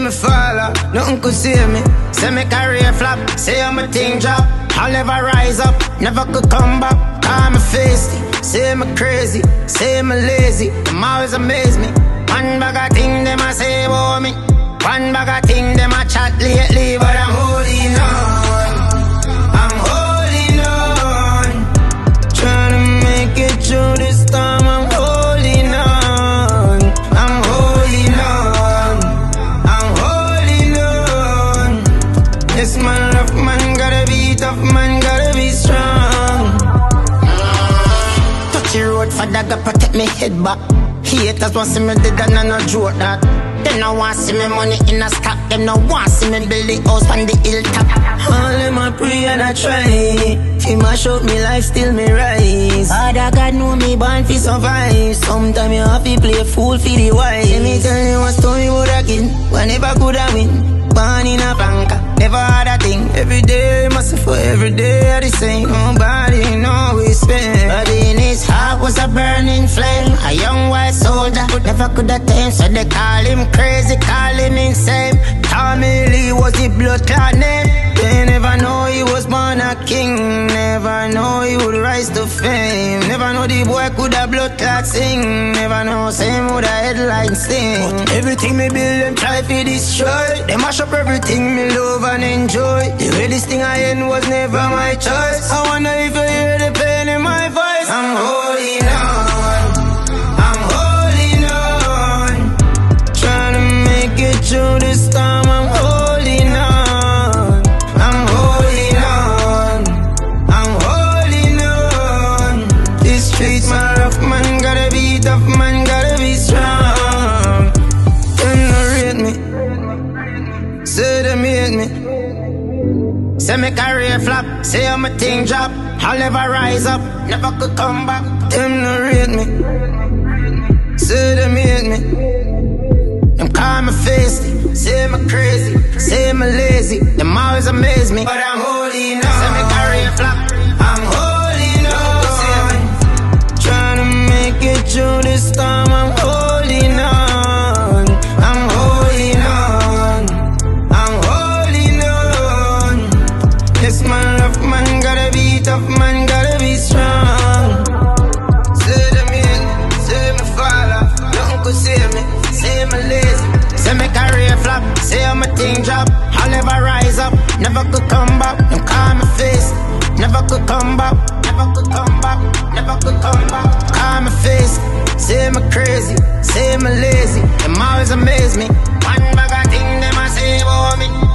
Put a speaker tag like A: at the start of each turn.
A: me fall off, nothing could save me. Say me career flop, say I'm a thing drop. I'll never rise up, never could come back. Call me feisty, say me crazy, say me lazy. Them always amaze me. One bag of thing them a say about me. One bag of thing them a chat lately, but I'm holding on. I'm holding on. Trying to make it through this time. I'm holding on. I'm holding on. I'm holding on. Yes, man, rough man, gotta be tough, man, gotta be strong. Touchy road for dagger, protect me head back. Haters want see me dead and I no joke that. Them no want see me money in a stock. Them no want see me build the house on the hilltop. All them a pray and I try. He mash up me life, still me rise. Father God know me born fi survive. Sometime you have to play fool for the wise. Let me tell you a story about a kid who never could have win. Born in a banker, never had a thing. Every day must for every day I the same. Nobody know we spend. But in his heart was a burning flame. A young white soldier, never could attain. So they call him crazy, call him insane. Tommy Lee was the blood clot name. They never know he was born a king. Never know he would rise to fame. Never know the boy could have blood clot sing. Never know same would a headline sing. But everything me build them try to destroy. They mash up everything me love and enjoy. The way this thing I end was never my choice. I wonder if you hear the pain in my voice. I'm holding on. I'm holding on. Trying to make it through this time. I'm holding on. I'm holding on. I'm holding on. This streets my rough man, gotta be tough man, gotta be strong. Them no rate me, say them hate me. Say me career flop, say I'm a thing drop. I'll never rise up, never could come back. Them no rate me, say them hate me. Them call me feisty, say me crazy, say me lazy. Them always amaze me, but I'm holding on. Say me career flop, I'm holding on. Trying to make it through this time. I'm holding on. I'm holding on. I'm holding on. Yes, man, rough man, gotta be tough, man, gotta be strong. Say them hate me, say me fall off, nothing could save me. Say me lazy, say me career flop, say I'm a thing drop. I'll never rise up, never could come back. Them call me face, never could come back. Never could come back, never could come back. Call me face, say me crazy, say me lazy. Them always amaze me. One bag of thing them a say about me.